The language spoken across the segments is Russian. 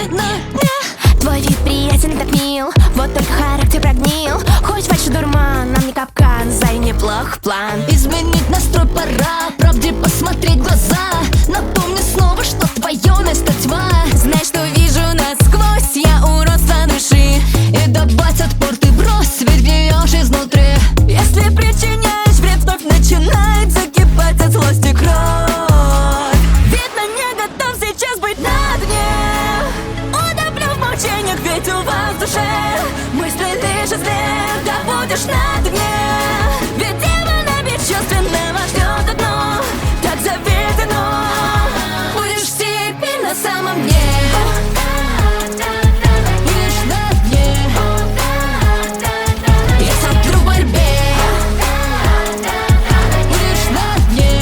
на дне. Твой вид приятен, так мил, вот только характер прогнил. Хоть фальши дурман, нам не капкан, зай неплох план. Изменить настрой пора, правде посмотреть в глаза. Напомни снова, что твое место тьма. Знай, что вижу насквозь, я уродство души. И добавь отпор, ты брось, ведь гниешь изнутри. Если причиняешь вред, вновь начинает закипать от злости кровь. Видно, не готов сейчас быть на дне. Утоплю в молчаниях, ведь у вас в душе мысли лишь из лет, да будешь на дне. Ведь демона бесчувственного ждет одно, так заведено. Будешь в степи на самом дне. Лишь на дне. Я смотрю в борьбе. Лишь на дне.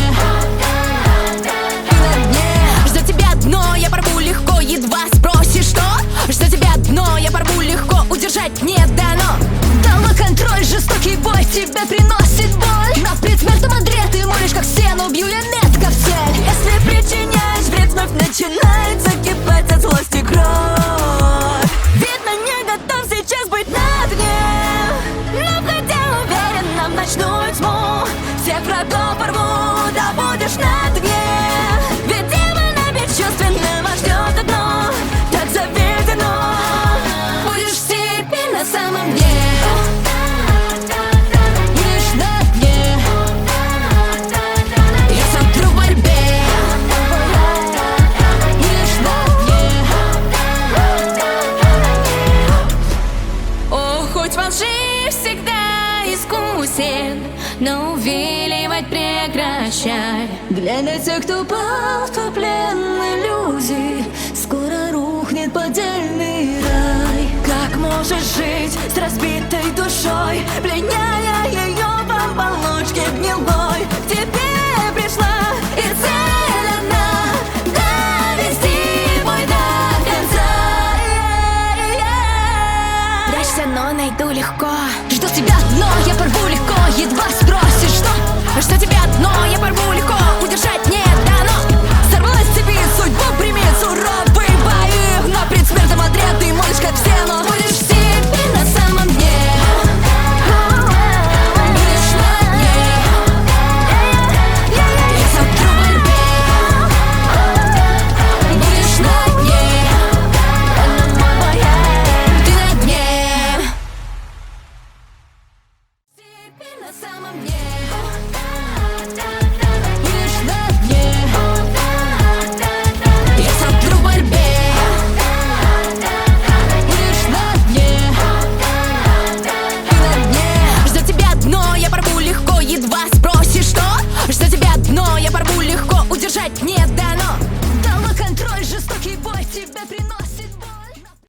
Ты на дне. Жду тебя дно, я порву легко, едва спросишь что. Жду тебя дно, я порву легко, удержать не дано. Дала контроль, жестокий бой тебе приносит боль. На предсмертном одре ты молишь, как стену, бью я метко в цель. Если причиняешь вред, вновь начинает закипать от злости кровь. Видно, не готов сейчас быть на дне. Но входя уверенно в ночную тьму, всех врагов порву, да будешь на дне. Ведь демона бесчувственного ждет одно, так заведено. Будешь в степи на самом дне. Лишь на дне. Я смотрю в борьбе. Лишь на дне. О, хоть во лжи всегда искусен, но увиливать прекращай. Для тех, кто пал в плен иллюзий, скоро рухнет поддельный рай. Как можешь жить с разбитой душой, пленяя ее в оболочке гнилой? К тебе пришла и цель одна — довести бой до конца. Прячься, но найду легко. Жду тебя дно, я порву легко, едва спросишь, что. Жду тебя дно, я порву легко,